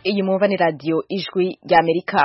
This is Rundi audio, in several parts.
iyi mwumva ni radio ijwi ry'Amerika.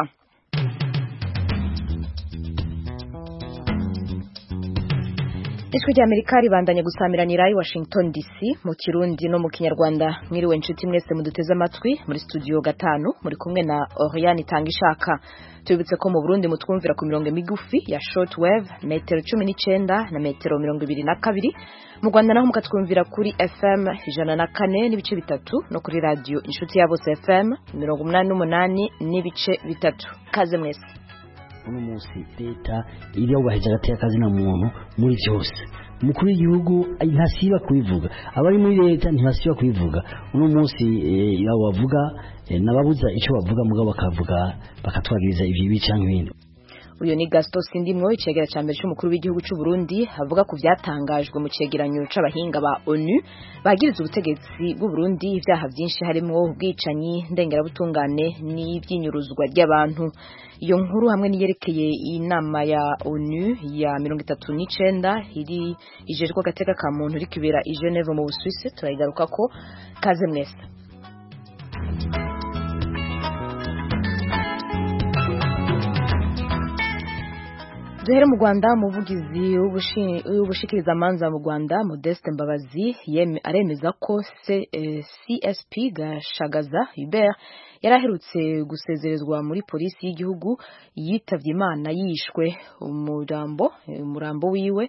Ijwi ry'Amerika ribandanya gusamiranira i Washington DC mu Kirundi no mu Kinyarwanda. Mwiriwe inshuti mwese muduteze amatwi muri studio 5 muri kumwe na Oriane Tangishaka. Tubibutse ko mu Burundi mutwumvira ku mirongo migufi ya shortwave metero 19 na metero 22. Mu Rwanda naho mukatwumvira kuri FM 104 n'ibice bitatu no kuri radio inshuti ya bose FM 88 n'ibice bitatu. Kaze mwese. Uno munsi leta iri yubahiriza agateka kazi na muntu muri byose. Umukuru w'igihugu ntasiba kubivuga, abari muri leta ntibasiba kubivuga. Uno munsi bavuga nababuza icyo bavuga mugabo bakavuga bakatwagiriza ivyo bicanka ibindi. Uyo ni Gaston Sindimwo icegera ca mbere cy'umukuru w'igihugu cy'u Burundi avuga ku byatangajwe mu cegeranyo c'abahinga ba ONU bagiriza ubutegetsi bw'u Burundi ivyaha byinshi harimo ubwicanyi ndengerabutungane n'iby'inyuruzwa ry'abantu. Iyo nkuru hamwe niyerekeye inama ya ONU ya 39 iri ijejwe agateka ka muntu iri kibera i Geneve mu Busuwisi turayigaruka ko. Kaze mwese. Duhere mu Rwanda umuvugizi w'ubushikiriza manza mu Rwanda Modeste Mbabazi aremeza ko CSP Gashagaza Hubert yaraherutse gusezerezwa muri polisi y'igihugu yitavye Imana yishwe. Umurambo wiwe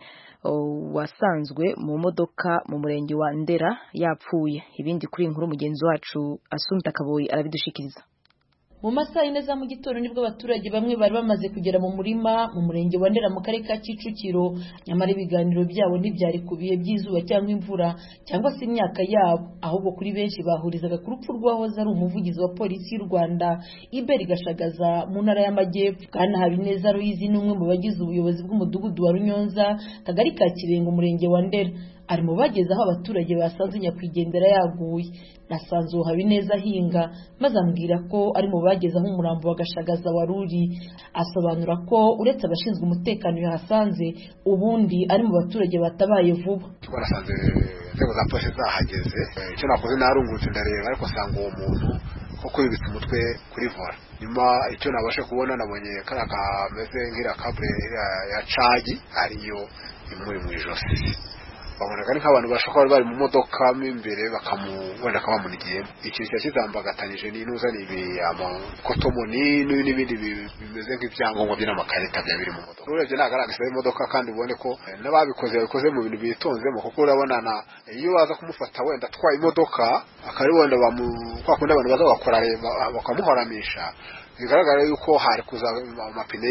wasanzwe mu modoka mu murenge wa Ndera yapfuye. Ibindi kuri inkuru mugenzi wacu Asumta Kaboyi arabidushikiriza. Mu masaha y'ine za mu gitondo nibwo abaturage bamwe bari bamaze kugera mu murima mu murenge wa Ndera mu karere ka Kicukiro, nyamara ibiganiro byabo ntibyari kubiye by'izuba cyangwa imvura cyangwa se imyaka yabo, ahubwo kuri benshi bahurizaga ku rupfu rw'ahoze ari umuvugizi wa polisi y'u Rwanda Hubert Gashagaza mu ntara y'Amajyepfo. Bwana Habineza Aloyizi ni umwe mu bagize ubuyobozi bw'umudugudu wa Runyonza kagari ka Kirenga umurenge wa Ndera, ari mu bageze aho abaturage basanze nyakwigendera yaguye. Nasanze Habineza ahinga maze ambwira ko ari mu bageze aho umurambo wa Gashagaza waruri. Asobanura ko uretse abashinzwe umutekano yahasanze ubundi ari mu baturage batabaye vuba. Twarasanze inzego za polisi zahageze, icyo nakoze narungutse ndareba ariko sanga uwo muntu koko yibitse umutwe kuri vora. Nyuma icyo nabashe kubona nabonye kara kameze ngira kable ya cagi ariyo imuri mu ijosi. Baboneka nk'abantu bashaka bari mu modoka imbere bakamubona kabamunigiye. Ikintu cyazambagatanyije n'intuza nibi amakotomoni n'ibindi bimeze nk'ibyangombwa by'amakarita bya biri mu modoka. Urebye nagaragaza imodoka kandi ubone ko n'ababikoze mu bintu bitonzemo, kuko urabona iyo baza kumufata wenda atwaye imodoka akari wenda kwakunda abantu baza bakora bakamuhoramisha, bigaragara yuko hari kuza amapine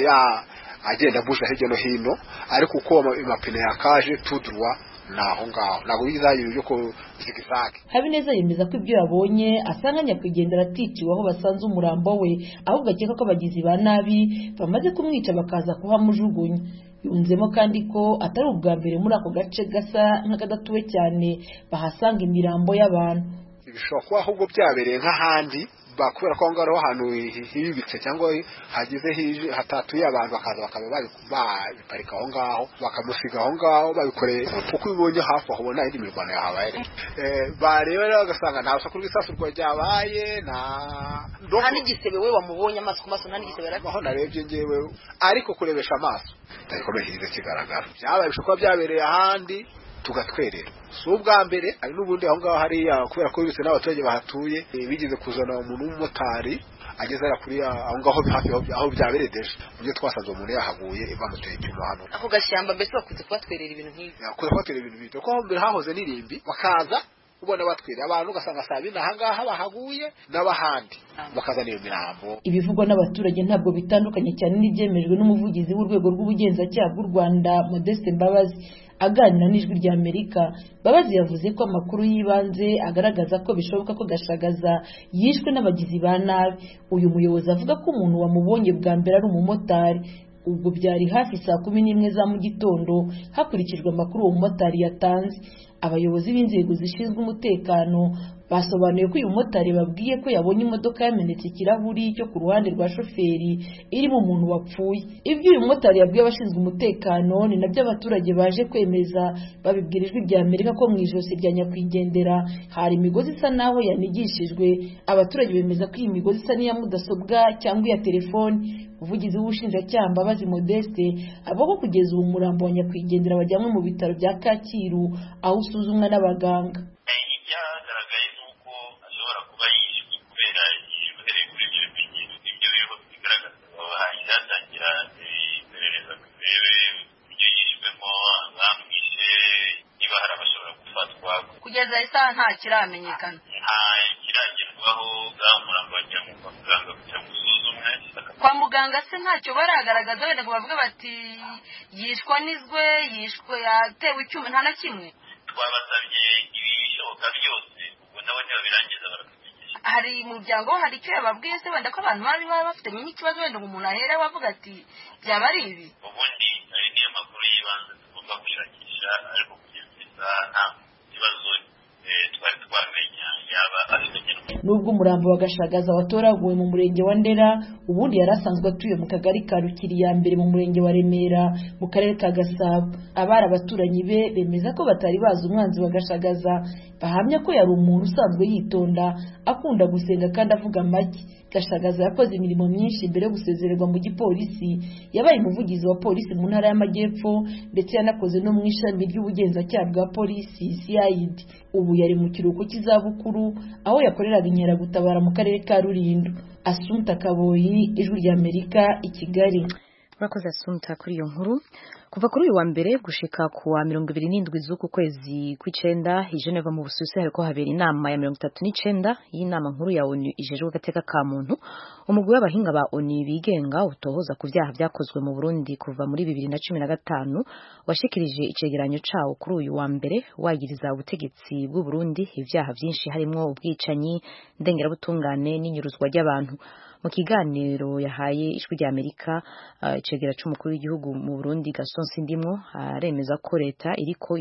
agenda busha hirya no hino, ariko uko amapine yakaje tudurwa naho ngaho nago bizayo byo ko zigizage. Habineza yemeza ko ibyo yabonye asanga nyakwigendera aticiwe aho basanze umurambo we, ahubwo akeka ko abagizi ba nabi bamaze kumwica bakaza kuhamujugunya. Yunzemo kandi ko atari ubwa mbere muri ako gace gasa nk'akadatuwe cyane bahasanga imirambo y'abantu. Bishobora kuba ahubwo byabereye nk'ahandi bakubera ko ngaro ahantu hibitse cyangwa hagize hatatuye abantu bakaza bakaba babiparika aho ngaho bakamusiga aho ngaho babikoreye uko ubonye hafi aho ubona indi mirwano yahabaye. Bareba bagasanga nta rusakuru rw'isasu rwabaye nta n'igisebe we wamubonye amaso ku maso, nta n'igisebe aho narebye ngewe, ariko kurebesha amaso ndayikomeye kigaragara. Byabaye bishobora byabereye ahandi tugatwerera. So ubwa mbere ari n'ubundi aho ngaho hariya kubera ko bibitse n'abaturage bahatuye bigize kuzana umuntu w'umumotari ageze ara kuri aho ngaho hafi aho byaberedeje. Ibyo twasanze umuntu yahaguye bamuteye icyuma hano ako gashyamba. Mbese bakunze kubatwerera ibintu nk'ibi, kubatwerera ibintu bito ko mbere hahoze n'irimbi bakaza ubona batwira abantu ugasanga sabina ahangaha bahaguye n'abahandi bakazana iyo mirambo. Ibivugwa n'abaturage ntabwo bitandukanye cyane n'ibyemejwe n'umuvugizi w'urwego rw'ubugenzacyaha bw'u Rwanda Modeste Mbabazi. Aganira n'ijwi rya Amerika, Mbabazi yavuze ko amakuru yibanze agaragaza ko bishoboka ko Gashagaza yishwe n'abagizi ba nabi. Uyu muyobozi avuga ko umuntu wamubonye bwa mbere ari umumotari. Ubwo byari hafi saa 11 za mu gitondo hakurikijwe amakuru uwo mumotari yatanze. Abayobozi b'inzego zishinzwe umutekano basobanuye ko uyu mumotari babwiye ko yabonye imodoka yamenetse ikirahuri cyo ku ruhande rwa shoferi irimo umuntu wapfuye. Ibyo uyu mumotari yabwiye abashinzwe umutekano ni nabyo abaturage baje kwemeza, babibwira Ijwi rya Amerika ko mu ijosi rya nyakwigendera hari imigozi isa naho yanigishijwe. Abaturage bemeza ko iyi migozi isa n'iya mudasobwa cyangwa iya telefoni. Umuvugizi w'ubushinjacyaha Mbabazi Modeste avuga ko kugeza ubu umurambo wa nyakwigendera wajyanywe mu bitaro bya Kacyiru aho usuzumwa n'abaganga. Ibyagaragaye ni uko ashobora kuba yishwe kubera uhereye kuri ibyo bimenyetso ibyo biriho bigaragaza hahise hatangira iperereza ngo turebe ibyo yishwemo, abamwishe, niba hari abashobora gufatwa. Kugeza isaha nta kiramenyekana, nta kiragerwaho. Umurambo wajyanwe kwa muganga kugira ngo usuzumwe. Kwa muganga se ntacyo baragaragaza wenda ngo bavuge bati yishwa nizwe, yishwe yatewe icyuma, nta na kimwe? Twabasabye ibishoboka byose, ubwo nabo ntibabirangiza baratumenyesha. Hari umuryango hari icyo yababwiye se wenda ko abantu bari bafitanye n'ikibazo wenda ngo umuntu ahera wavuga ati byaba ari ibi? Ubundi ari niyo makuru y'ibanze tugomba gushakisha, ariko kugeza isaha nta kibazo twari twamenya yaba afitanye. Nubwo umurambo wa Gashagaza watoraguwe mu murenge wa Ndera, ubundi yari asanzwe atuye mu kagari ka Rukiri ya mbere mu murenge wa Remera mu karere ka Gasabo. Abari abaturanyi be bemeza ko batari bazi umwanzi wa Gashagaza, bahamya ko yari umuntu usanzwe yitonda, akunda gusenga kandi avuga make. Gashagaza yakoze imirimo myinshi mbere yo gusezererwa mu gipolisi. Yabaye umuvugizi wa polisi mu ntara y'Amajyepfo ndetse yanakoze no mu ishami ry'ubugenzacyaha bwa polisi CID. Ubu yari mu kiruhuko cy'izabukuru aho yakoreraga inkeragutabara mu karere ka Rulindo. Assumpta Kaboyi, Ijwi rya Amerika, i Kigali. Urakoze Assumpta kuri iyo nkuru. Kuva kuri uyu wa mbere gushika ku wa 27 z'uku kwezi kw'icenda i Geneva mu Busuwisi hariko habera inama ya 39 y'inama nkuru ya ONU ijejwe agateka ka muntu. Umugwi w'abahinga ba ONU bigenga utohoza ku vyaha vyakozwe mu Burundi kuva muri 2015 washikirije icegeranyo cawo kuri uyu wa mbere wagiriza ubutegetsi bw'u Burundi ivyaha vyinshi harimo ubwicanyi, ndengerabutungane n'inyuruzwa ry'abantu. Mu kiganiro yahaye Ijwi rya Amerika icegera c'umukuru w'igihugu mu Burundi Gaston Sindimwo aremeza ko leta iriko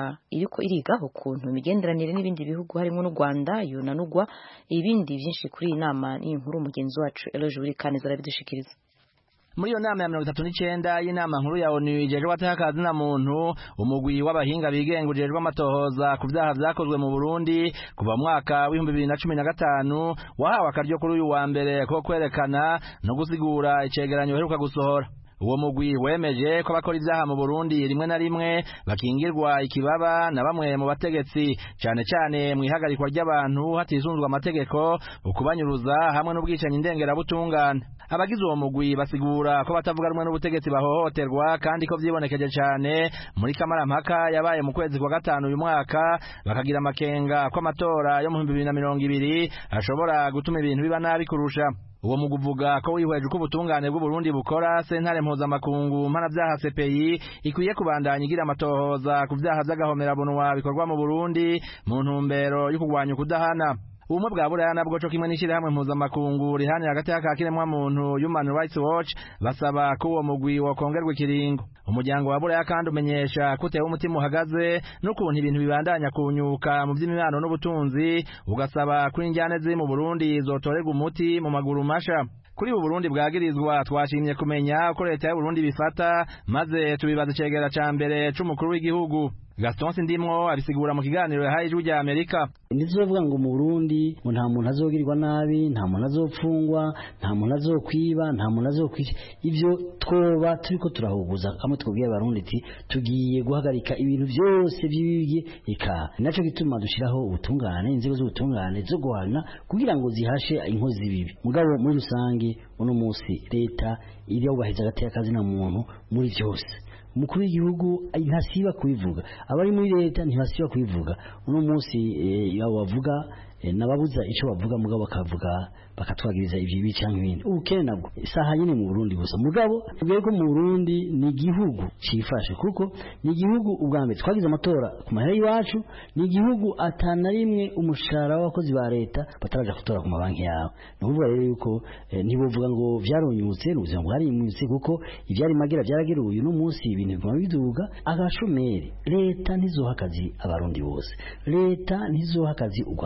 iriga ukuntu imigenderanire n'ibindi bihugu harimo n'u Rwanda yunanugwa. Ibindi byinshi kuri iyi nama n'inkuru mugenzi wacu Eloge Burikaneza arabidushikiriza. Muri iyo nama ya 39 y'inama nkuru ya ONU ijejwe agateka ka muntu, umugwi w'abahinga bigenga ujejwe amatohoza ku vyaha vyakozwe mu Burundi kuva mwaka wa 2015 wahawe akaryo kuri uyu wa mbere ko kwerekana no gusigura icegeranyo heruka gusohora. Uwo mugwi wemeje ko bakora ivyaha mu Burundi rimwe na rimwe bakingirwa ikibaba na bamwe mu bategetsi, cyane cyane mu ihagarikwa ry'abantu hatizunzwe amategeko, ukubanyuruza hamwe n'ubwicanyi ndengerabutungane. Abagize uwo mugwi basigura ko batavuga rumwe n'ubutegetsi bahohoterwa kandi ko vyibonekeje cyane muri kamarampaka yabaye mu kwezi kwa gatanu uyu mwaka, bakagira amakenga ko amatora yo mu 2020 ashobora gutuma ibintu biba nabi kurusha. Uwo muguvuga ko wihweje uko ubutungane bw'u Burundi bukora, sentare mpuzamakungu mpanavyaha CPI ikwiye kubandanya igira amatohoza ku vyaha vy'agahomerabunwa bikorwa mu Burundi mu ntumbero yo kurwanya ukudahana. Ubumwe bwa Buraya nabwo co kimwe n'ishirahamwe mpuzamakungu rihanira agateka ka kiremwamuntu Human Rights Watch basaba ko uwo mugwi wokongerwa ikiringo. Umuryango wa Buraya kandi umenyesha ko utewe umutima uhagaze n'ukuntu ibintu bibandanya kunyuka mu vy'imibano n'ubutunzi, ugasaba ko injyane ziri mu Burundi zotorerwa umuti mu maguru masha. Kuri ubu Burundi bwagirizwa twashimye kumenya ko leta y'u Burundi bifata, maze tubibaza icegera ca mbere c'umukuru w'igihugu. Gaston Sindimwo abisigura mu kiganiro yahaye Ijwi rya Amerika. Ndizovuga ngo mu Burundi ngo nta muntu azogirirwa nabi, nta muntu azopfungwa, nta muntu azokwiba, nta muntu azokwica. Ivyo twoba turiko turahuguza kamwe twubwiye abarundi ati tugiye guhagarika ibintu byose by'ibibye ika. Naco gituma dushiraho ubutungane, inzego z'ubutungane zo guhana kugira ngo zihashe inkozi bibi. Mugabo muri rusange uno munsi leta iriyo baheza agateka kazina muntu muri byose. Umukuru w'igihugu ntasiba kubivuga, abari muri leta ntibasiba kubivuga. Uno munsi bavuga nababuza ico bavuga mugabo bakavuga bakatwagiriza ivyo bicanka ibindi. Ubukene nabwo isaha nyine mu Burundi gusa, mugabo ubwo mu Burundi ni igihugu cifashe kuko ni igihugu ubwambe twagize amatora ku mahera y'iwacu, ni igihugu atana rimwe umushahara w'abakozi ba leta bataraja gutora ku mabanki yabo. Nuvuga rero yuko ntibovuga ngo vyaronyutse n'ubuzima bwarinyutse kuko ivyari magira byarageruye no munsi ibintu biguma biduga. Agashomeri leta ntizoha akazi abarundi bose, leta ntizoha akazi ugwaruka gose,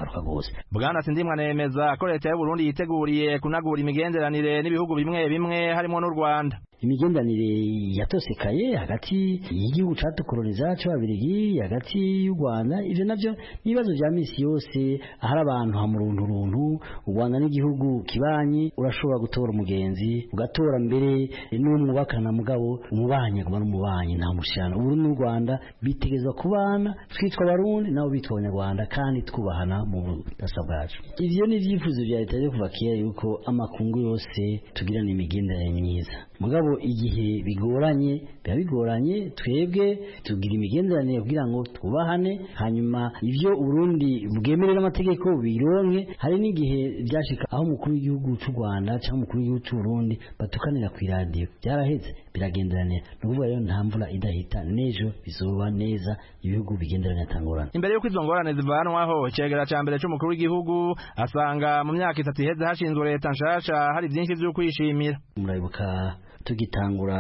hose. Bwana Sindimwa nemeza ko leta y'u Burundi yiteguriye kunagura imigenderanire n'ibihugu bimwe bimwe harimo n'u Rwanda. Imigenderanire yatosekaye hagati y'igihugu catukoloniza c'ababirigi hagati y'u Rwanda, ivyo navyo nibazo vya misi yose ahari abantu hamurunturuntu. U Rwanda n'igihugu kibanyi, urashobora gutora umugenzi ugatora mbere n'umwubakana, mugabo umubanye kuba n'umubanyi nta mushana. Ubu n'u Rwanda bitegezwa kubana, twitwa Abarundi nabo bitwa Abanyarwanda, kandi twubahana mu budasa bwacu. Ivyo ni ivyifuzo vya leta yo kuva kera yuko amakungu yose tugirana imigenderanire myiza. Mugabo igihe bigoranye bigoranye, twebwe tugira imigenderanire kugira ngo twubahane, hanyuma ivyo Burundi bwemerera amategeko bironke. Hari n'igihe byashika aho umukuru w'igihugu cy'u Rwanda cyangwa umukuru w'igihugu cy'u Burundi batukanira ku radio, byaraheze biragenderanira. Nukuvuga rero nta mvura idahita, nejo bizoba neza, ibihugu bigenderanira tangorana. Imbere yuko izo ngorane zivanwaho, icegera ca mbere c'umukuru w'igihugu asanga mu myaka 3 iheze hashinzwe leta nshasha hari byinshi vyo kwishimira. Murabibuka tugitangura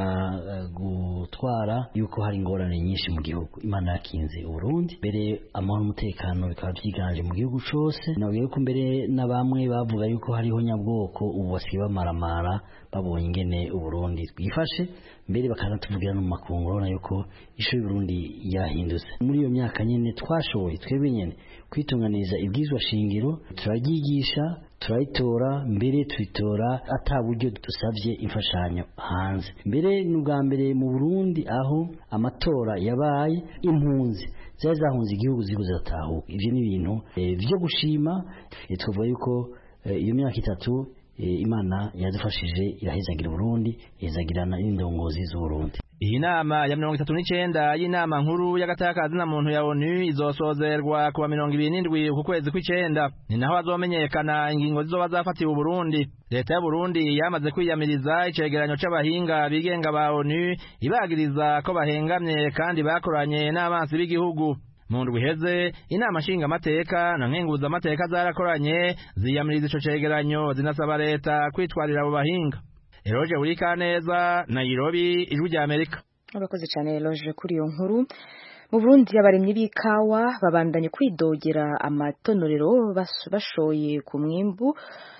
gutwara yuko hari ingorane nyinshi mu gihugu. Imana yakinze Burundi, mbere amahoro n'umutekano bikaba byiganje mu gihugu cyose. Nawe yuko mbere na bamwe bavuga yuko hariho nyabwoko, ubu basigaye bamaramara babonye ingene Burundi bwifashe, mbere bakanatuvugira no mu makungu urabona yuko isho y'Uburundi yahindutse. Muri iyo myaka nyene twashoboye twebwe nyene kwitunganiriza ibwizwa shingiro, turaryigisha, turayitora, mbere tuitora ata buryo dusavye imfashanyo hanze. Mbere n'ubwa mbere mu Burundi aho amatora yabaye, impunzi zahunze igihugu ziko ziratahuka. Ivyo ni ibintu vyo gushima. Twavuga yuko iyo myaka 3 Imana yadufashije irahezagira Burundi, ihezagirana n'indongozi z'u Burundi. Iyi nama ya 39 y'inama nkuru y'agatakazi na muntu ya ONU izosozerwa kuwa 27 ku kwezi kw'icenda. Ni naho azomenyekana ingingo zizoba zafatiwe Burundi. Leta ya Burundi yamaze kwiyamiriza icegeranyo c'abahinga bigenga ba ONU ibagiriza ko bahengamye kandi bakoranye n'abansi b'igihugu. Mu ndwi iheze inama nshinga amateka na nkenguza amateka zarakoranye ziyamiriza ico cegeranyo, zinasaba leta kwitwarira abo bahinga. Eloge Urikaneza, Nairobi, Ijwi rya Amerika. Urakoze cyane Eloge kuri iyo nkuru. Mu Burundi abarimyi b'ikawa babandanye kwidogera amatonorero bashoye ku mwimbu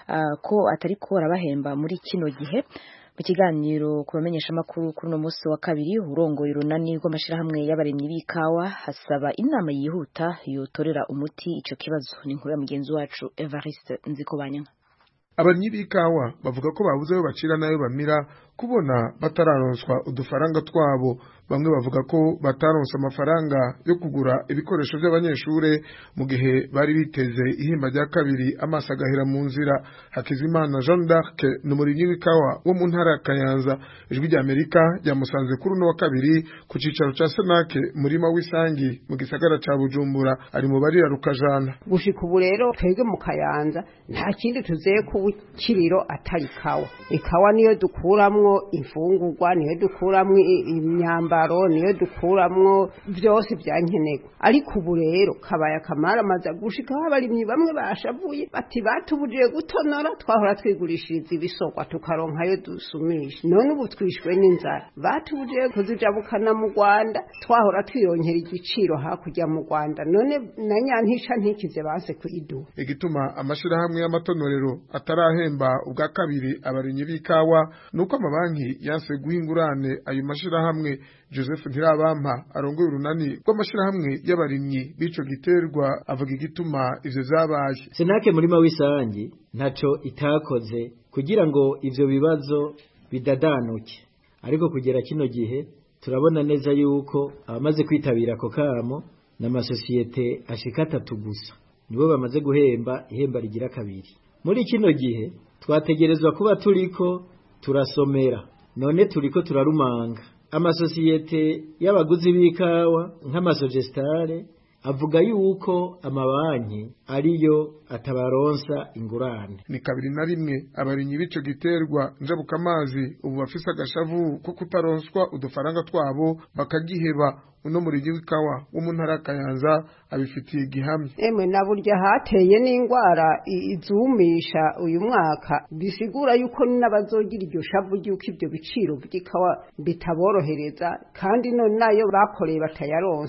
ko atari ko arabahemba muri kino gihe. Mu kiganiro kubamenyesha makuru kuri no munsi wa kabiri, urongoye urunani rw'amashirahamwe y'abarimyi b'ikawa hasaba inama yihuta yotorera umuti ico kibazo. Ni inkuru ya mugenzi wacu Evariste Nzikobanya. Abarimyi b'ikawa bavuga ko babuze ayo bacira nayo bamira kubona batararonswa udufaranga twabo. Bamwe bavuga ko bataronse amafaranga yo kugura ibikoresho by'abanyeshure mu gihe bari biteze ihimba rya kabiri amaso agahera mu nzira. Hakizimana Jean d'Arc n'umurimyi w'ikawa wo mu ntara ya Kayanza, Ijwi rya Amerika yamusanze kuri no wa kabiri ku cicaro ca Senake murima w'isangi mu gisagara ca Bujumbura, ari mu barira rukajana. Gushika ubu rero twebwe mu Kayanza nta kindi tuzeye ku kiriro atari kawa. Ikawa niyo dukuramwo imfungurwa, niyo dukuramwo imyambaro, niyo dukuramwo byose byankenerwa. Ariko ubu rero kabaya kamara maza gushika abarimyi bamwe bashavuye bati batubujije gutonora, twahora twigurishiriza ibisokwa tukaronkayo dusumisha, none ubu twishwe n'inzara. Batubujije kuzijabukana mu Rwanda, twahora twironkera igiciro hakurya mu Rwanda, none na nyantisha ntikize base kuidu. Igituma amashirahamwe y'amatonorero atarahemba ubwa kabiri abarimyi b'ikawa nuko amabanki yanse guhingurane ayo mashirahamwe. Joseph Ntirabampa arongoye urunani rw'amashirahamwe y'abarimyi b'ico giterwa avuga igituma ivyo zabaye. Senake murima w'isangi ntaco itakoze kugira ngo ivyo bibazo bidadanuke, ariko kugera kino gihe turabona neza yuko abamaze kwitabira ako kamo n'amasosiyete ashika 3 gusa nibo bamaze guhemba ihemba rigira kabiri. Muri kino gihe twategerezwa kuba turiko turasomera, none turiko turarumanga. Amasosiyete y'abaguzi b'ikawa nk'amasogestare avuga yuko amabanki ariyo atabaronsa ingurane. Ni kabiri na rimwe abarimyi b'ico giterwa njabukamazi ubu bafise agashavu ko kutaronswa udufaranga twabo bakagiheba. Uno murimyi w'ikawa wo mu ntara Kayanza abifitiye igihamya. Emwe na burya hateye n'ingwara izumisha uyu mwaka, bisigura yuko n'abazogira iryo shavu ryuko ibyo biciro by'ikawa bitaborohereza, kandi none nayo bakoreye batayaronse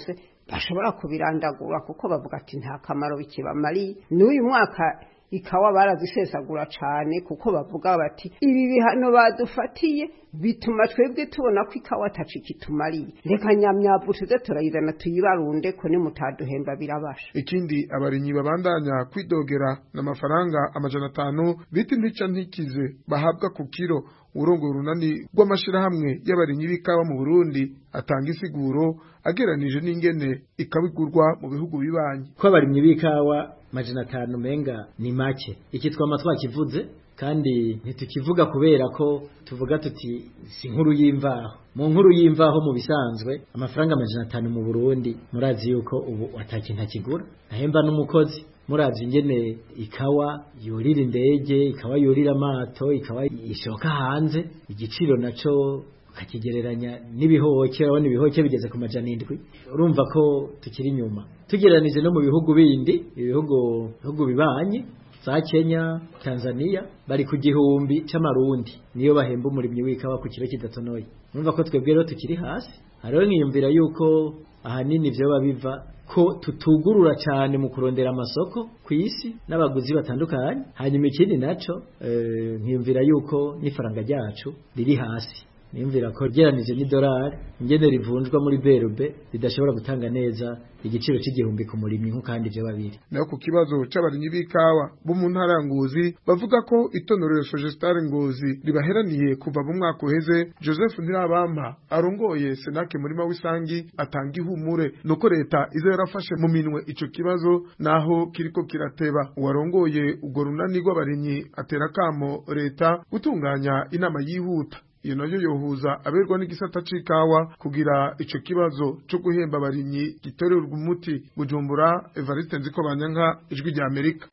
bashobora kubirandagura kuko bavuga ati nta kamaro bikibamariye. N'uyu mwaka ikawa barazisesagura cyane kuko bavuga bati ibi bihano badufatiye bituma twebwe tubona ko ikawa atacikitumariye, reka nyamyavu tuze turayizana tuyibarunde ko ni mutaduhemba birabasha. Ikindi abarinyi babandanya kwidogera n'amafaranga 500 bita indica ntikize bahabwa ku kiro. Urongo runani rw'amashirahamwe y'abarinyi b'ikawa mu Burundi atanga isiguro ageranije n'ingene ikabigurwa mu bihugu bibanyi. Ko abarinyi b'ikawa 500 menga ni make. Iki twama twakivuze kandi ntitukivuga kubera ko tuvuga tuti si nkuru y'imvaho. Mu nkuru y'imvaho mu bisanzwe amafaranga 500 mu Burundi murazi yuko ubu atakinta kigura. Ahemba n'umukozi murazi ingene ikawa yorira indege, ikawa yorira amato, ikawa ishoka hanze, igiciro naco kakigereranya n'ibihoke, abone ibihoke bigeze ku 700. Urumva ko tukiri nyuma tugereranije no mu bihugu bindi, ibihugu bibanye za Kenya, Tanzania bari ku 1,000 c'amarundi niyo bahemba umurimyi w'ikawa ku kiro kidatonoye. Urumva ko twebwe rero tukiri hasi. Hariho nkiyumvira yuko ahanini byo babiva ko tutugurura cyane mu kurondera amasoko ku isi n'abaguzi batandukanye. Hanyuma ikindi naco nkiyumvira yuko n'ifaranga ryacu riri hasi. Niyumvira ko geranije n'idolari ingene rivunjwa muri BRB ridashobora gutanga neza igiciro c'igihumbi ku murimyi nko kandi byo babiri. Naho ku kibazo c'abarinyi b'ikawa bo mu ntara Ngozi bavuga ko itonorero Sogestar Ngozi ribaheraniye kuva mu mwaka uheze. Joseph Ntirabampa arongoye Senake murima w'isangi atanga ihumure nuko leta izo yarafashe mu minwe ico kibazo naho kiriko kirateba. Uwarongoye ugo runani rw'abarinyi atera kamo leta gutunganya inama yihuta. Iyo nayo yohuza aberwa n'igisata c'ikawa kugira ico kibazo cyo guhemba abarinyi gitorerwa umuti. Bujumbura, Evariste Nzikobanyanka, Ijwi rya Amerika.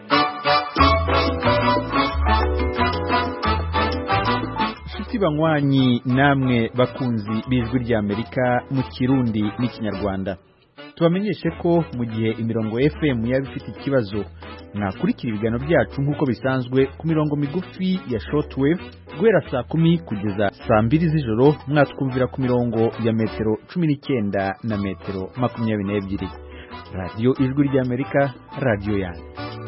Shiti banywanyi namwe bakunzi b'Ijwi rya Amerika mu Kirundi n'Ikinyarwanda, tubamenyeshe ko mu gihe imirongo FM yaba ifite ikibazo mwakurikira ibiganiro byacu nk'uko bisanzwe ku mirongo migufi ya shortwave guhera saa 10 kugeza saa 2 z'ijoro. Mwatwumvira ku mirongo ya metero 19 na metero 22. Radio Ijwi rya Amerika, radio yanyu.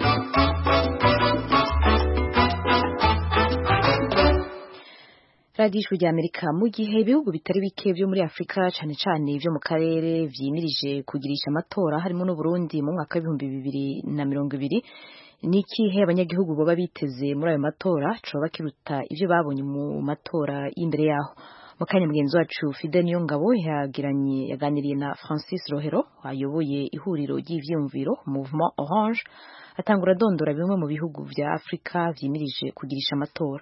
Radio Ijwi rya Amerika. Mu gihe ibihugu bitari bike byo muri Afrika cyane cyane byo mu karere vyimirije kugirisha amatora harimo n'u Burundi mu mwaka wa 2020, nikihe abanyagihugu baba biteze muri ayo matora coba kiruta ivyo babonye mu matora y'imbere yaho. Mukanya mugenzi wacu Fidel Niyongabo yaganiriye na Francis Rohero ayoboye ihuriro ry'ivyumviro Mouvement Orange, atangura dondora bimwe mu bihugu vya Afrika vyimirije kugirisha amatora.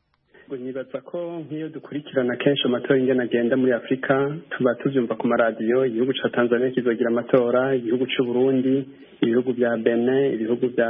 Nibaza ko nk'iyo dukurikirana kenshi amatora ingene agenda muri Afrika tuba tuvyumva ku maradiyo. Igihugu ca Tanzania kizogira amatora, igihugu c'u Burundi, ibihugu vya Benin, ibihugu vya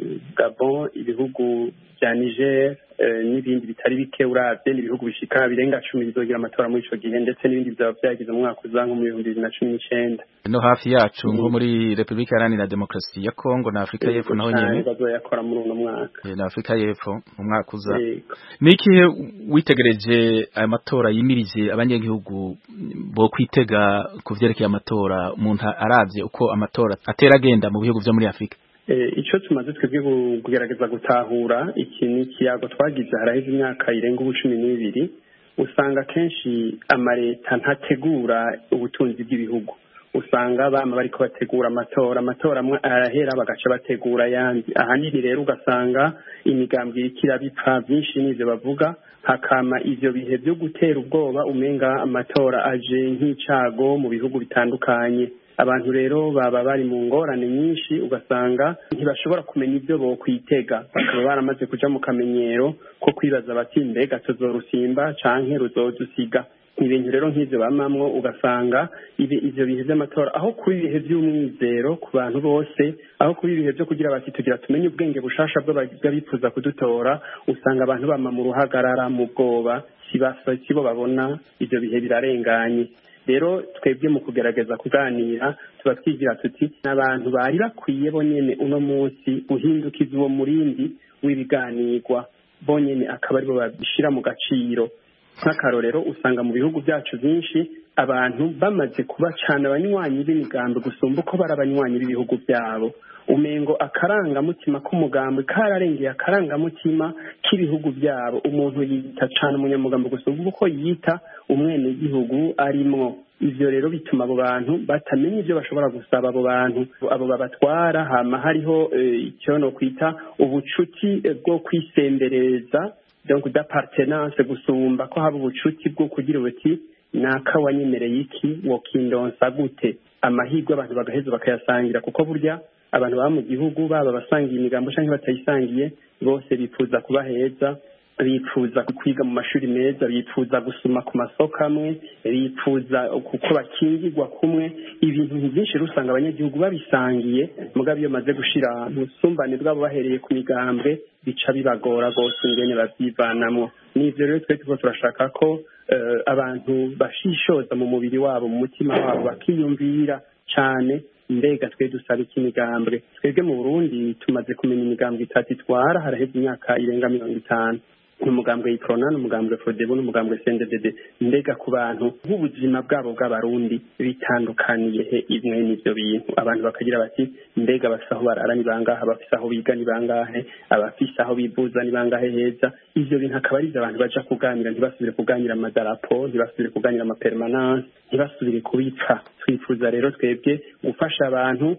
Gabon, ibihugu vya Niger n'ibindi bitari bike. Uravye n'ibihugu bishika birenga 10 bizogira amatora muri ico gihe, ndetse n'ibindi vyaba vyagize mu mwaka uzanka mu 2019. No hafi yacu nko muri Republika Iharanira Demokarasi ya Kongo na Afrika y'Epfo naho nyene bazoyakora muri uno mwaka. Na Afrika y'Epfo mu mwaka uza. Niki witegereje aya matora yimirije abanyagihugu bo kwitega kuvyerekeye amatora umuntu aravye uko amatora ateragenda mu bihugu vyo muri Afrika? Ico tumaze twebwe kugerageza gutahura iki ni kiyago twagize haraheze imyaka irenga 12, usanga kenshi amareta ntategura ubutunzi bw'ibihugu. Usanga bama bariko bategura amatora amwe arahera bagaca bategura yandi. Ahanini rero ugasanga imigambwe ikira bipfa byinshi n'ivyo bavuga, hakama ivyo bihe byo gutera ubwoba umenga amatora aje nk'icago mu bihugu bitandukanye. Abantu rero baba bari mu ngorane nyinshi, ugasanga ntibashobora kumenya ibyo bo kwitega, bakaba baramaze kuja mu kamenyero ko kwibaza bati mbega tuzorusimba canke ruzodusiga. Ibintu rero nk'ivyo bamamwo ugasanga ivyo bihe vy'amatora aho kuri ibihe vy'umwizero ku bantu bose, aho kuri ibihe vyo kugira bati tugira tumenye ubwenge bushasha bw'abifuza kudutora, usanga abantu bama mu ruhagarara mu bwoba, sibo babona ivyo bihe birarenganye. Rero twebwe mu kugerageza kuganira tuba twigira tuti n'abantu bari bakwiye bonyene uno munsi guhindukiza uwo murindi w'ibiganirwa, bonyene akaba aribo babishira mu gaciro. Nk'akarorero usanga mu bihugu byacu byinshi abantu bamaze kuba cyane abanywanyi b'imigambi gusumba uko bari abanywanyi b'ibihugu byabo umengo akarangamutima k'umugambi kararengeye akarangamutima k'ibihugu byabo umuntu yita cyane umunyamugambi gusumba uko yita umwene gihugu arimwo ivyo rero bituma abo bantu batamenya ivyo bashobora gusaba abo babatwara hama hariho icyo no kwita ubucuti bwo kwisembereza donc d'appartenance gusumba ko haba ubucuti bwo kugira uti naka wanyemereye iki wokindonsa gute amahirwe abantu bagaheza bakayasangira kuko burya abantu baba mu gihugu baba basangiye imigambo canke batayisangiye bose bipfuza kuba heza bipfuza kwiga mu mashuri meza bipfuza gusoma ku masoko amwe bipfuza kuko bakingirwa kumwe ibintu byinshi rusanga abanyagihugu babisangiye mugabo iyo maze gushira ubusumbane bwabo bahereye ku migambwe bica bibagora gose ingene bavyivanamwo n'ivyo rero twe turashaka ko abantu bashishoza mu mubiri wabo mu mutima wabo bakiyumvira cyane mbega twe dusaba ikimigambwe twebwe mu Burundi tumaze kumenya imigambwe itatu itwara haraheze imyaka irenga 50 umugambwe y'iprona n'umugambwe Frodebu n'umugambwe CNDD mbega ku bantu nk'ubuzima bwabo bw'abarundi bitandukaniye he imwe n'ivyo bintu abantu bakagira bati mbega bafise aho barara ni bangahe bafise aho biga ni bangahe abafise aho bivuza ni bangahe heza ivyo bintu akaba ari abantu baja kuganira ntibasubire kuganira amadarapo ntibasubire kuganira amapermanence ntibasubire kubipfa twifuza rero twebwe gufasha abantu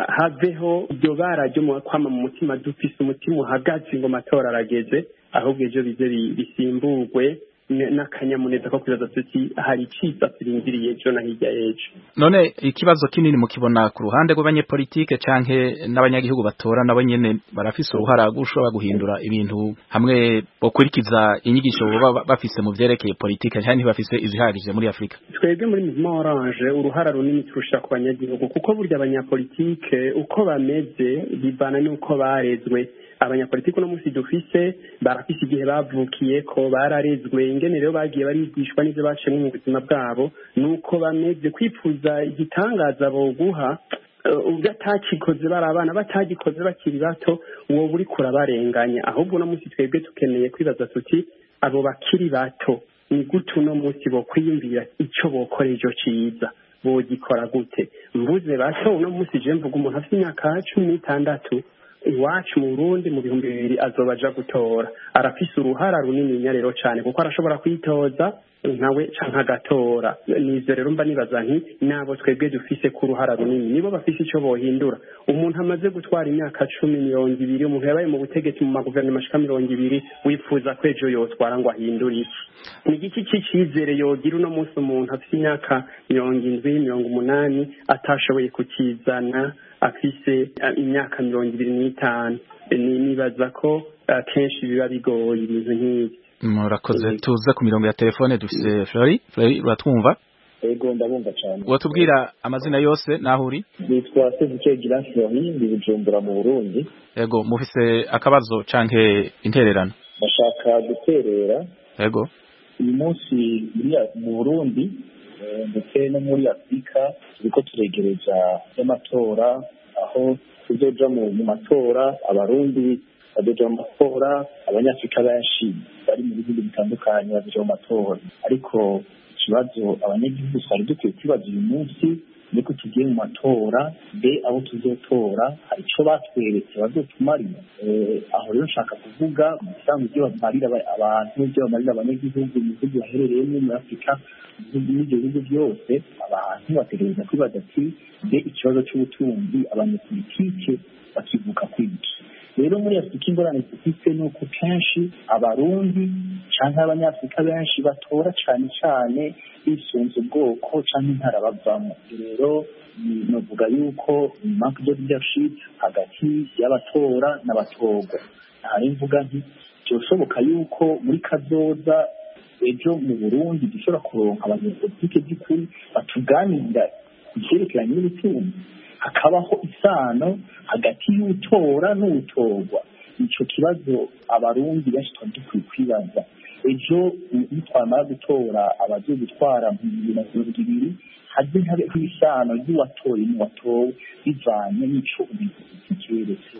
haveho iryo bara ryo mu kwama mu mutima dufise umutima uhagaze ngo matora arageze ahubwo ejo bize bisimburwe n'akanyamuneza ko kwibaza tuti hari iciza turindiriye ejo na hirya y'ejo. None ikibazo kinini mukibona ku ruhande rw'abanyepolitike canke n'abanyagihugu batora nabo nyene barafise uruhara gushobora guhindura ibintu hamwe bokurikiza inyigisho baba bafise mu vyerekeye politike canke ntibafise izihagije muri Afrika. Twebwe muri Mouvement Orange uruhara runini turusha ku banyagihugu kuko burya abanyapolitike uko bameze bivana n'uko barezwe abanyapolitiki no musi dufise barafise igihe bavukiye ko bararezwe ingene rero bagiye barigishwa n'ivyo baciyemo mu buzima bwabo nuko bameze kwifuza igitangaza boguha ugatakikoze barabana batagikoze bakiri bato uwo buri kurabarenganya ahubwo no musi twebwe tukeneye kwibaza tuti abo bakiri bato ni gute uno musi bo kwiyumvira ico bokora ejo ciza bogikora gute mbuze bato uno musi je mvuga umuntu afite imyaka 16 iwacu mu Burundi mu 2000 azobaja gutora arafise uruhara runini rero cyane kuko arashobora kwitoza nkawe canka gatora nivyo rero mba nibaza nti nabo twebwe dufise ku ruhara runini nibo bafise ico bohindura umuntu amaze gutwara imyaka 10 umuntu yabaye mu butegetsi mu maguverinoma ashika 20 wifuza kwejo yotwara ngo ahindure iki ni igiki cy'icizere yogira uno munsi umuntu afise imyaka 70-80 atashoboye kukizana afise imyaka 25 nibaza ko kenshi biba bigoye ibintu nk'ibi. Murakoze tuza ku mirongo ya telefone dufise Flori uratwumva? Ego ndabumva cyane. Watubwira amazina yose naho uri? Nitwa Sebukegira Flori ndi Bujumbura mu Burundi. Ego mufise akabazo canke intererano? Bashaka guterera. Ego. Uyu munsi mu Burundi ndetse no muri Afrika turiko turegereza y'amatora aho tuzoja mu matora abarundi bazoja mu matora abanyafrika benshi bari mu bihugu bitandukanye bazoja mu matora ariko ikibazo abanyagihugu twari dukwiye kwibaza uyu munsi niko tugiye mu matora mbe abo tuzotora hari ico batweretse bazotumarira aho rero nshaka kuvuga mu bisanzwe ibyo bamarira abantu ibyo bamarira abanyagihugu mu bihugu baherereyemo muri Afrika n'ibyo bihugu byose abantu bategereza kwibaza ati mbe ikibazo cy'ubutunzi abanyapolitike bakivuga kwiki rero muri Afrika ingorane dufite ni uko kenshi abarundi canke abanyafrika benshi batora cane bisunze ubwoko canke intara bavamo rero novuga yuko manque de leadership hagati y'abatora n'abatorwa hari mvuga nti cyoshoboka yuko muri kazoza ejo mu Burundi dushobora kuronka abanyapolitike by'ukuri batuganira ivyerekeranye n'ubutunzi hakabaho isano hagati y'utora n'utorwa ico kibazo abarundi benshi dukwiye kwibaza ejo nitwamara gutora abazogutwara mu 2020 haje habe isano y'uwatoye n'uwatowe bivanye n'ico ubizi keretse niyo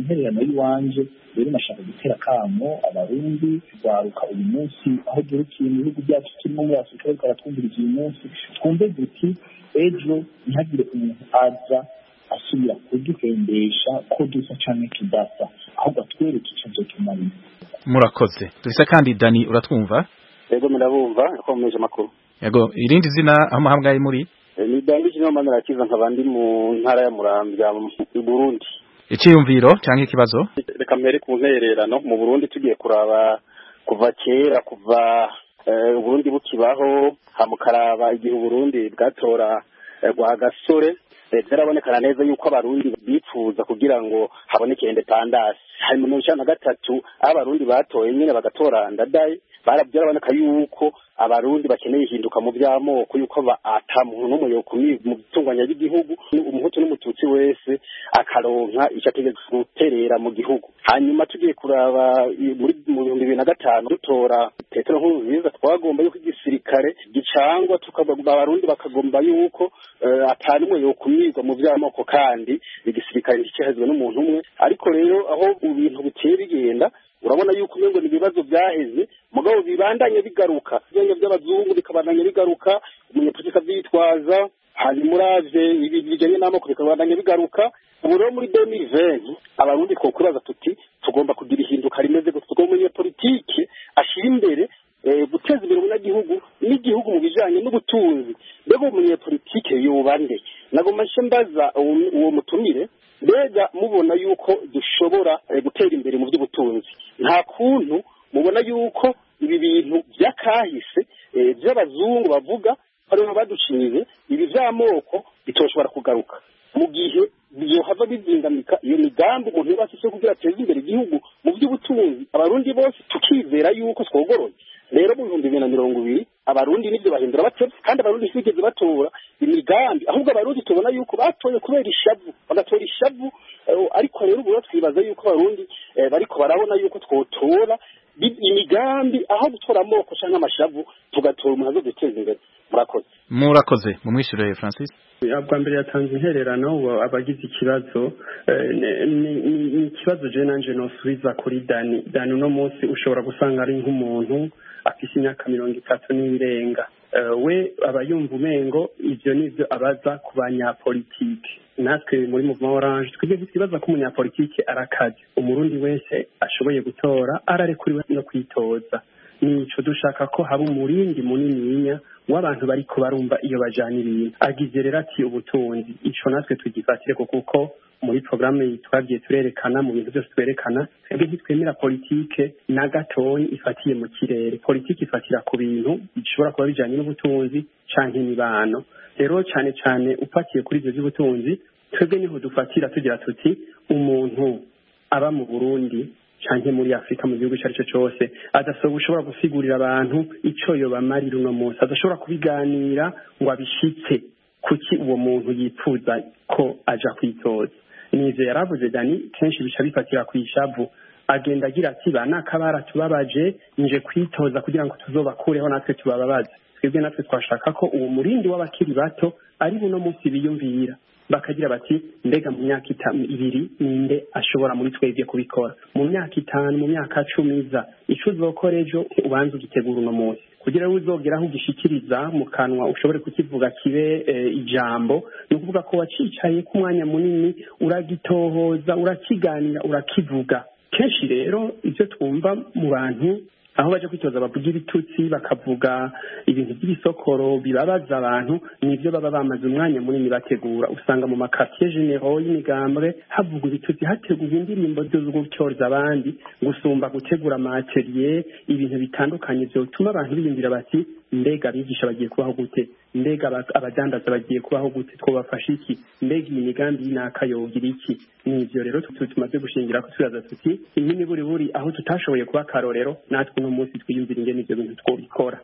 intererano y'iwanje rero nashaka gutera kamo abarundi rwaruka uyu munsi aho durukiye mu bihugu byacu turimo muri Afurika ariko aratwumviriza uyu munsi twumve duti ejo ntihagire umuntu aza asubira kuduhendesha ko dusa canke tudasa ahubwo atwereke ico tumarira. Murakoze. Dufise kandi Dani uratwumva? Yego murabumva akomeje makuru. Yego irindi zina aho muhamgaye muri? Ni Dangi kino manara kiza nkabandi mu ntara ya Muramvya mu Burundi. Iciyumviro canke ikibazo? Reka mbere ku ntererano mu Burundi tugiye kuraba kuva kera kuva Burundi bukibaho hamukaraba igihe Burundi bwatora gwa gasore byarabonekana neza yuko abarundi bifuza kugira ngo haboneke independence. Hari mu 1993 abarundi batoye nyine bagatora ndadaye byaraboneka yuko abarundi bakeneye ihinduka mu by'amoko yuko ata muntu n'umwe yokumira mu bitunganya by'igihugu umuhutu n'umututsi wese akaronka icyategeka guterera mu gihugu. Hanyuma tugiye kuraba muri 2005 dutora Petero Nkurunziza twagomba yuko igisirikare gicangwa tukagomba abarundi bakagomba yuko atanumwe yokumirwa mu by'amoko kandi igisirikare ntikihezwe n'umuntu umwe. Ariko rero aho ibintu biteye bigenda urabona yuko ngo ni ibibazo byaheze mugabo bibandanye bigaruka ibyo by'abazungu bikabandanye bigaruka umunyepolitika byitwaza hanyuma muravye ibi bijanye n'amoko bikabandanye bigaruka. Ubu rero muri 2020 abarundi two kubaza tuti tugomba kugira ihinduka rimeze gutyo tugomba umunyepolitike ashira imbere guteza imbere umunyagihugu n'igihugu mu bijanye n'ubutunzi. Mbega umunyepolitike yobande nagoma mbaza uwo mutumire mbega mubona yuko dushobora gutera imbere mu by'ubutunzi nta kuntu mubona yuko ibi bintu by'akahise by'abazungu bavuga ariho baducinyize ibi by'amoko bitoshobora kugaruka mu gihe byohava bizingamika iyo migambi umuntu yabashije kugira ateze imbere igihugu mu by'ubutunzi abarundi bose tukizera yuko twogoroye. Rero mu 2020 abarundi nibyo bahindura batse kandi abarundi sigeze batora imigambi ahubwo abarundi tubona yuko batoye kubera ishavu bagatora ishavu. Ariko rero ubu twibaza yuko abarundi bariko barabona yuko twotora imigambi aho gutora amoko canke amashavu tugatora umuhazo duteza imbere. Murakoze mumwishyure Francis. Abwa mbere yatanze intererano abagize ikibazo ni ikibazo je nanje nosubiza kuri Dani no munsi ushobora gusanga ari nk'umuntu afise imyaka 30 n'irenga we abayumva umengo ivyo nivyo abaza ku banyapolitike. Natwe muri Mouvement Orange twige ikibazo ko umunyapolitike arakaje umurundi wese ashoboye gutora ararekuriwe no kwitoza. Nico dushaka ko haba umurindi munininya w'abantu bariko barumva iyo bajana ibintu agize rero ati ubutunzi ico natwe tugifatire kuko muri programme twagiye turerekana mu bintu byose twerekana twebwe ntitwemera politike na gatonyi ifatiye mu kirere. Politike ifatira ku bintu bishobora kuba bijanye n'ubutunzi canke imibano. Rero cyane cyane upatiye kuri ivyo by'ubutunzi twebwe niho dufatira tugira tuti umuntu aba mu Burundi canke muri Afrika mu gihugu cyari cyo cyose ushobora gusigurira abantu ico yo bamarira uno munsi adashobora kubiganira ngo abishitse kuki uwo muntu yipfuza ko aja kwitoza. Nivyo yaravuze Dani kenshi bica bifatira kwishavu agenda agira ati banakabara tubabaje nje kwitoza kugira ngo tuzobakureho natwe tubababaze. Twebwe natwe twashaka ko uwo murindi w'abakiri bato ari buno munsi biyumvira bakagira bati mbega mu myaka 2 ninde ashobora muri twebwe kubikora mu myaka 5 mu myaka 10 ico uzokora ejo ubanza ugitegura uno munsi kugira ngo uzogeraho ugishikiriza mu kanwa ushobore kukivuga kibe ijambo no kuvuga ko wacicaye ku mwanya munini uragitohoza urakiganira urakivuga. Kenshi rero ivyo twumva mu bantu aho baje kwitoza bavuga ibitutsi bakavuga ibintu by'isokoro bibabaza abantu nivyo baba bamaze umwanya munini bategura. Usanga mu makartier généraux y'imigambwe havugwa ibitutsi hategurwa indirimbo zo gucyorza abandi gusumba gutegura amaterier ibintu bitandukanye byo tuma abantu biyumvira bati mbega abigisha bagiye kubaho gute mbega abadandaza bagiye kubaho gute twobafasha iki mbega imigambi y'inaka yogira iki. Nivyo rero tumaze gushingira ko turaza tuti imini buri aho tutashoboye kuba karorero natwe no munsi twiyumvira ingene ivyo bintu twobikora.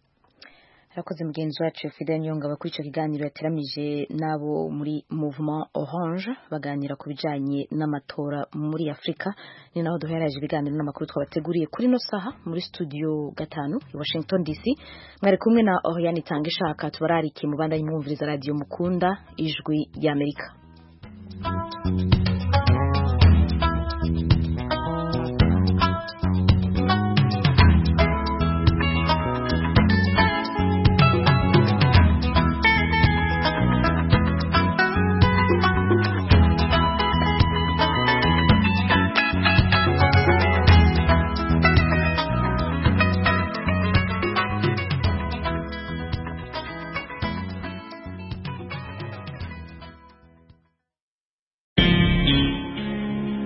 Rakoze mugenzi wacu Fidel Nyonga kuri ico kiganiro yateramije nabo muri Mouvement Orange baganira ku bijanye n'amatora muri Afrika. Ni naho duheraje ibiganiro n'amakuru twabateguriye kuri no saha muri studio 5 i Washington DC. Mwari kumwe na Oriane Tangishaka tubarariki mu banda y'imwumviriza radio mukunda ijwi y'Amerika.